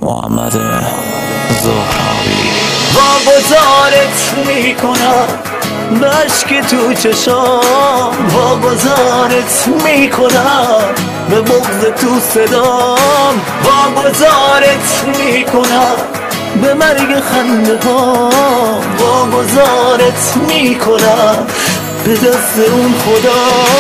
محمد زهراوی. واگذارت میکنم بشک تو چشام، واگذارت میکنم به بغض تو صدام، واگذارت میکنم به مرگ خنده ها، واگذارت میکنم به دست اون خدا.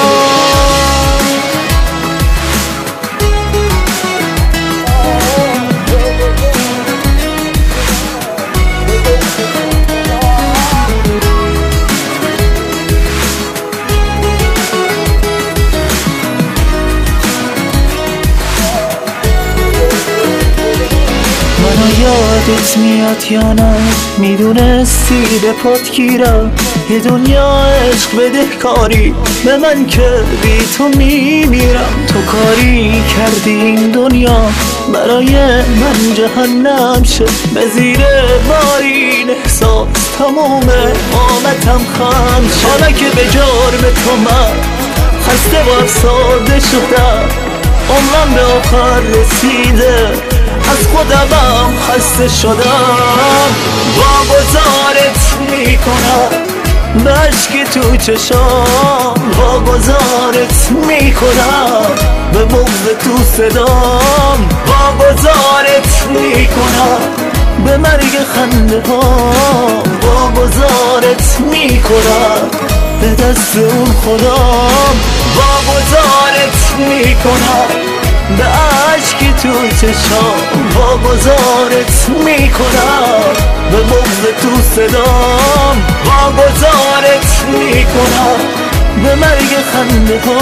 یادت میاد یا نه؟ میدونستی به پات گیرم، یه دنیا عشق بدهکاری به من کردی، تو میمیرم. تو کاری کردی این دنیا برای من جهنم شه، به زیر بارین احساس تموم آمدم خم شه. حالا که به جرم تو من خسته و افسرده شدم، عمرم به آخر رسیده، از خودمم خسته شدم. واگذارت میکنم بشک تو چشام، واگذارت میکنم به بغض تو صدام، واگذارت میکنم به مرگ خنده ها، واگذارت میکنم به دست اون خدام، واگذارت میکنم به عشق تو چشام، واگذارت میکنم به بغض تو صدام، واگذارت میکنم به مرگ خنده ها،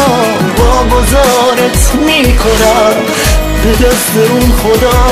واگذارت میکنم به دست اون خدا.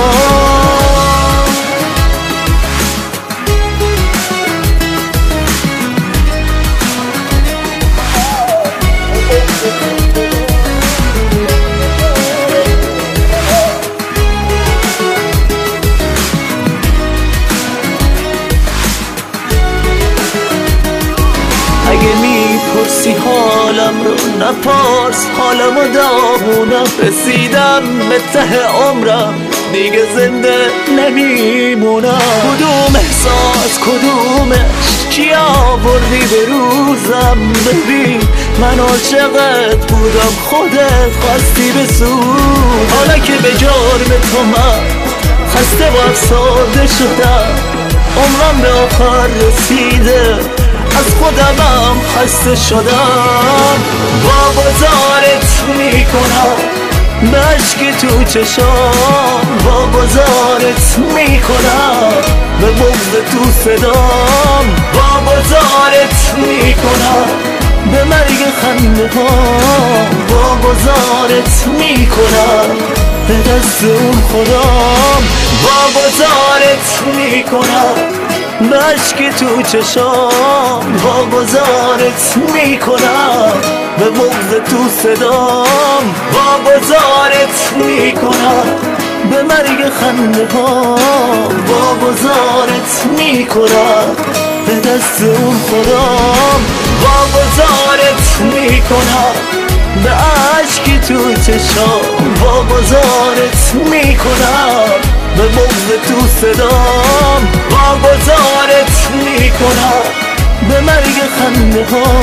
اگه میپرسی حالم رو نپرس، حالمو داغونم، رسیدم به ته عمرم، دیگه زنده نمیمونم. کدوم احساس کدومش چی آوردی به روزم؟ ببین من عاشقت بودم، خودت خواستی بسود. حالا که به جرم تو من خسته و افسرده شدم، عمرم به آخر رسیده، از خودمم خسته شدم. واگذارت میکنم بشک تو چشام، واگذارت میکنم به بغض تو صدام، واگذارت میکنم به مرگ خنده ها، واگذارت میکنم به دست اون خدام، واگذارت میکنم بشک تو چشام، واگذارت میکنم به بغض تو صدام، واگذارت میکنم به مرگ خنده ها، واگذارت میکنم به دست اون خدام، واگذارت میکنم به عشق تو چشام، واگذارت میکنم به بغض تو صدام، واگذارت میکنم به مرگ خنده ها،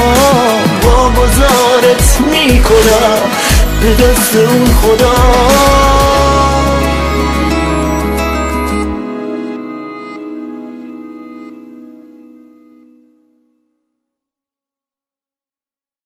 واگذارت میکنم به دست اون خدا.